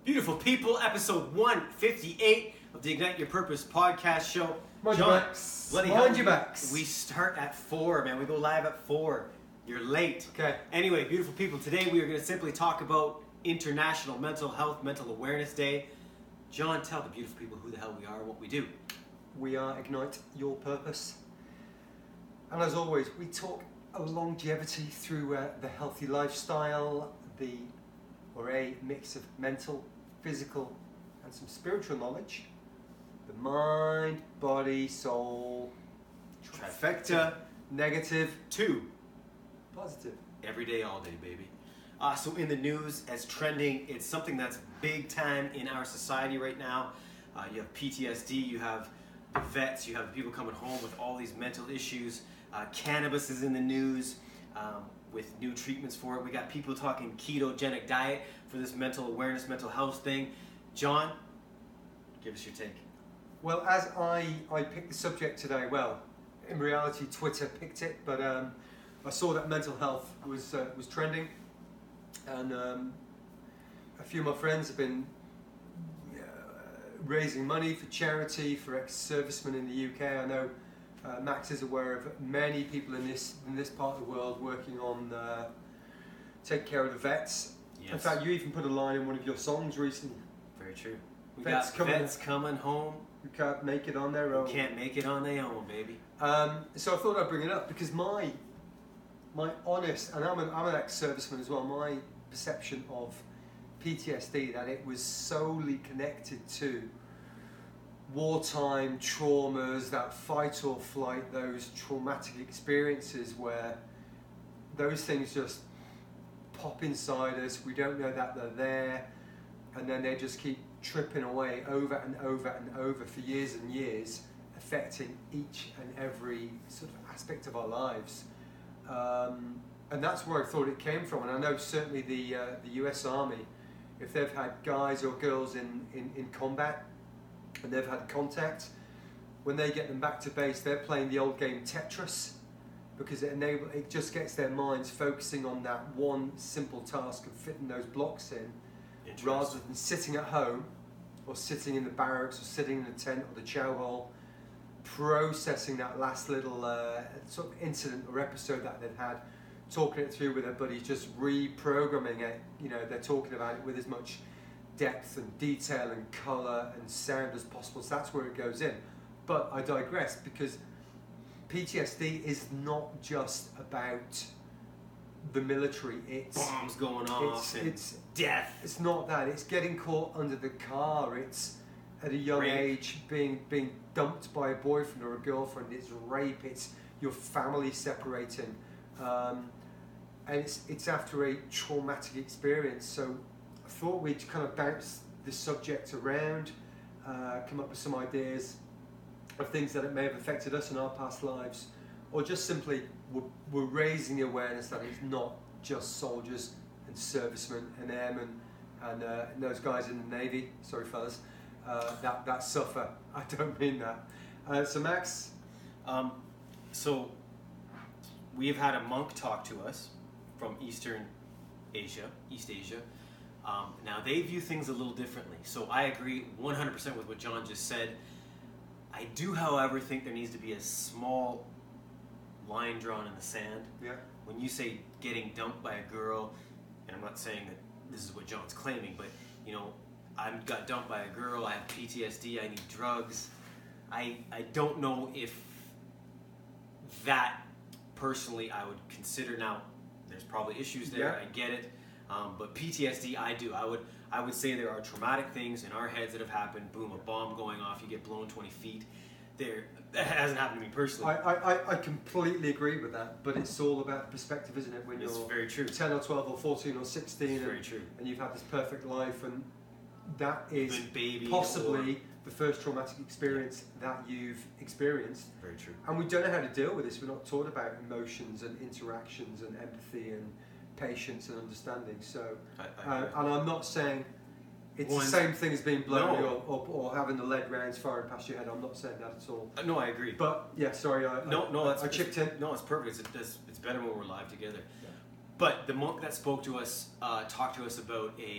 Beautiful people, episode 158 of the Ignite Your Purpose podcast show. Mind your backs. bloody Mind hell, your backs. We start at 4, man. We go live at 4. You're late. Okay. Anyway, beautiful people, today we are going to simply talk about International Mental Health, Mental Awareness Day. John, tell the beautiful people who the hell we are and what we do. We are Ignite Your Purpose. And as always, we talk longevity through the healthy lifestyle, a mix of mental, physical, and some spiritual knowledge. The mind, body, soul, Trifecta. negative, 2. positive. Every day, all day, baby. So in the news, as trending, it's something that's big time in our society right now. You have PTSD, you have the vets, you have people coming home with all these mental issues. Cannabis is in the news with new treatments for it. We got people talking ketogenic diet for this mental awareness, mental health thing. John, give us your take. Well, as I picked the subject today, well, in reality, Twitter picked it, but I saw that mental health was trending, and a few of my friends have been raising money for charity for ex-servicemen in the UK. I know Max is aware of many people in this part of the world working on take care of the vets. Yes. In fact, you even put a line in one of your songs recently. Very true. We Vets got vets coming home. Who can't make it on their own. Who can't make it on their own, baby. So I thought I'd bring it up because my honest, and I'm an ex-serviceman as well, my perception of PTSD, that it was solely connected to wartime traumas, that fight or flight, those traumatic experiences where those things just pop inside us, we don't know that they're there, and then they just keep tripping away over and over and over for years and years, affecting each and every sort of aspect of our lives. And that's where I thought it came from. And I know certainly the US Army, if they've had guys or girls in combat and they've had contact, when they get them back to base, they're playing the old game Tetris, because it just gets their minds focusing on that one simple task of fitting those blocks in, rather than sitting at home or sitting in the barracks or sitting in the tent or the chow hall, processing that last little sort of incident or episode that they've had, talking it through with their buddies, just reprogramming it. You know, they're talking about it with as much depth and detail and colour and sound as possible. So that's where it goes in. But I digress, because PTSD is not just about the military. It's bombs going off. It's death. It's not that. It's getting caught under the car. It's at a young age being dumped by a boyfriend or a girlfriend. It's rape. It's your family separating, and it's after a traumatic experience. So I thought we'd kind of bounce this subject around, come up with some ideas of things that it may have affected us in our past lives, or just simply we're raising the awareness that it's not just soldiers and servicemen and airmen and those guys in the Navy, sorry fellas, that suffer. I don't mean that. So Max? So we've had a monk talk to us from East Asia. Now they view things a little differently. So I agree 100% with what John just said. I do, however, think there needs to be a small line drawn in the sand. Yeah. When you say getting dumped by a girl, and I'm not saying that this is what John's claiming, but you know, I got dumped by a girl, I have PTSD, I need drugs. I don't know if that personally I would consider. Now there's probably issues there, Yeah. I get it, but PTSD I do. I would say there are traumatic things in our heads that have happened. Boom, a bomb going off, you get blown 20 feet. That hasn't happened to me personally. I completely agree with that, but it's all about perspective, isn't it? When It's you're very true. 10 or 12 or 14 or 16 It's very true. and you've had this perfect life, and that is Been babied possibly the first traumatic experience that you've experienced. Very true. And we don't know how to deal with this. We're not taught about emotions and interactions and empathy and patience and understanding. So, I and I'm not saying it's the same thing as being blown or having the lead rounds firing past your head. I'm not saying that at all. No, I agree. But yeah, sorry, I chipped in. No, it's perfect. It's better when we're live together. Yeah. But the monk that spoke to us talked to us about a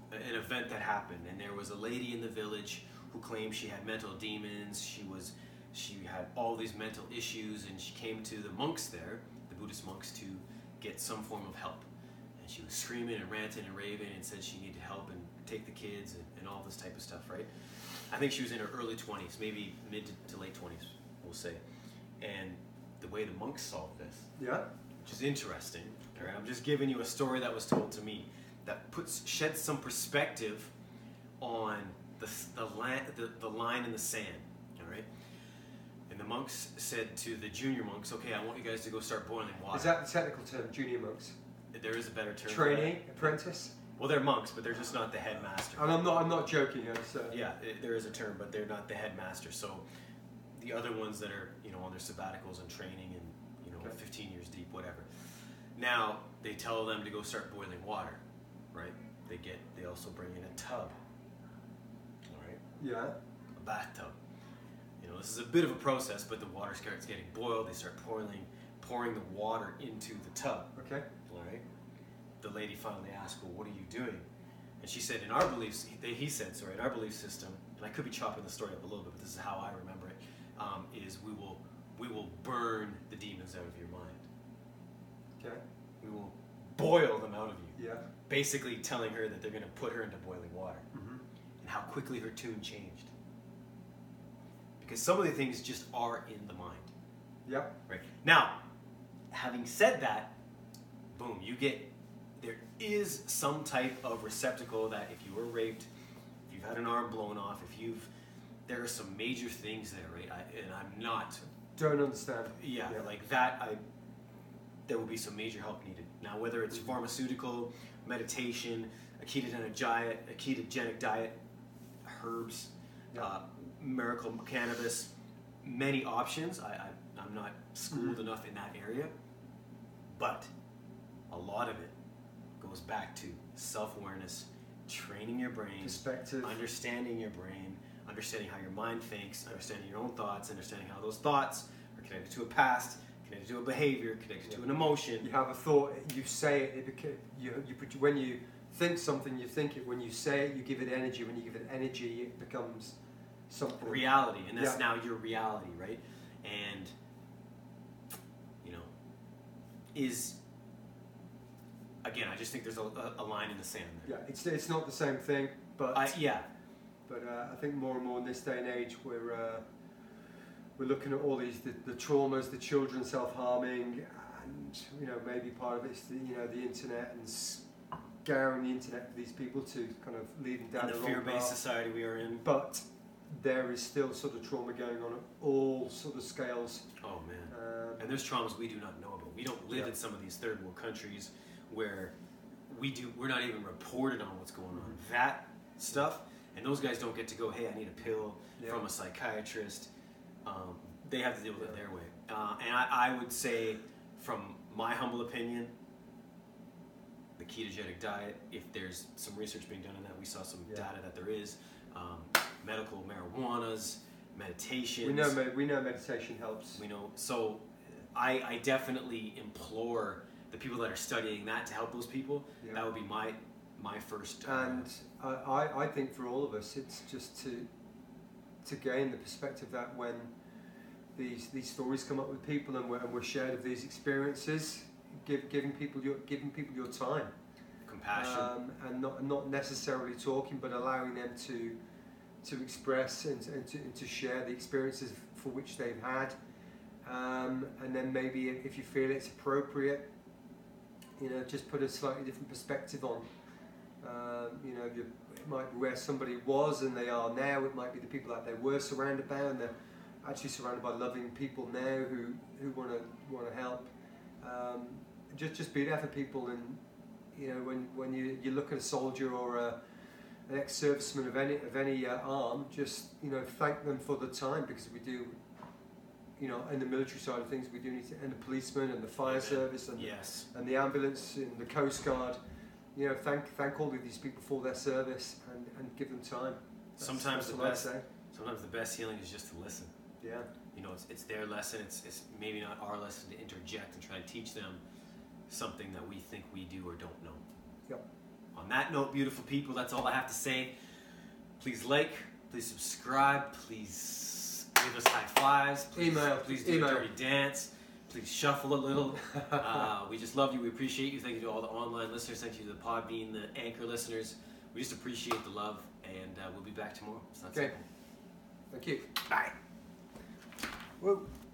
an event that happened, and there was a lady in the village who claimed she had mental demons. She had all these mental issues, and she came to the monks there, the Buddhist monks, to get some form of help. And she was screaming and ranting and raving and said she needed help and take the kids and all this type of stuff, right? I think she was in her early 20s, maybe mid to late 20s, we'll say. And the way the monks solved this, Yeah. which is interesting. Right? I'm just giving you a story that was told to me that sheds some perspective on the line in the sand. All right. And the monks said to the junior monks, "Okay, I want you guys to go start boiling water." Is that the technical term, junior monks? There is a better term. Trainee, apprentice. Well, they're monks, but they're just not the headmaster. And I'm not joking. So. Yeah, there is a term, but they're not the headmaster. So the other ones that are, on their sabbaticals and training and, 15 years deep, whatever. Now they tell them to go start boiling water, right? They also bring in a tub, all right? Yeah. A bathtub. This is a bit of a process, but the water starts getting boiled. They start pouring the water into the tub. Okay. All right. The lady finally asked, "Well, what are you doing?" And she said, "In our beliefs," he said, sorry, "in our belief system," and I could be chopping the story up a little bit, but this is how I remember it, is we will burn the demons out of your mind. Okay. We will boil them out of you. Yeah. Basically telling her that they're going to put her into boiling water. Mm-hmm. And how quickly her tune changed. Because some of the things just are in the mind. Yep. Right. Now, having said that, boom, there is some type of receptacle that if you were raped, if you've had an arm blown off, there are some major things there, right? And I'm not... Don't understand. Yeah, like that, there will be some major help needed. Now, whether it's pharmaceutical, meditation, a ketogenic diet, herbs, miracle cannabis, many options. I'm not schooled enough in that area, but a lot of it goes back to self-awareness, training your brain, Perspective, understanding your brain, understanding how your mind thinks, understanding your own thoughts, understanding how those thoughts are connected to a past, connected to a behavior, connected to an emotion. You have a thought, you say it, when you think something, you think it. When you say it, you give it energy. When you give it energy, it becomes something. Reality, and that's now your reality, right? And, again, I just think there's a line in the sand there. Yeah, it's not the same thing, but I think more and more in this day and age, we're looking at all these the traumas, the children self-harming, and maybe part of it's the internet and scaring the internet for these people to kind of lead them down the the wrong fear-based path. society we are in. But there is still sort of trauma going on at all sort of scales. Oh man, and there's traumas we do not know about. We don't live in some of these third world countries where we're not even reported on what's going on. That stuff, and those guys don't get to go, "Hey, I need a pill from a psychiatrist." They have to deal with it their way. And I would say, from my humble opinion, the ketogenic diet, if there's some research being done on that, we saw some data that there is, medical marijuanas, meditations. We know meditation helps. We know, so I definitely implore the people that are studying that to help those people. Yeah. That would be my first. And I think for all of us, it's just to gain the perspective that when these stories come up with people and we're shared of these experiences, giving people your time, compassion, and not necessarily talking, but allowing them to express and to share the experiences for which they've had, and then maybe if you feel it's appropriate, just put a slightly different perspective on. It might be where somebody was and they are now. It might be the people that they were surrounded by, and they're actually surrounded by loving people now who want to help. Just be there for people, and when you look at a soldier or an ex-serviceman of any arm, just thank them for the time, because we do. In the military side of things, we do need to, and the policeman and the fire service and and the ambulance and the Coast Guard. Thank all of these people for their service and give them time. Sometimes the best healing is just to listen. Yeah. It's their lesson. It's maybe not our lesson to interject and try to teach them something that we think we do or don't know. Yep. On that note, beautiful people, that's all I have to say. Please like, please subscribe, please give us high fives, please, please do a dirty dance, please shuffle a little. We just love you, we appreciate you. Thank you to all the online listeners, thank you to the Podbean, the Anchor listeners. We just appreciate the love, and we'll be back tomorrow. It's not simple. Thank you. Bye. Whoa.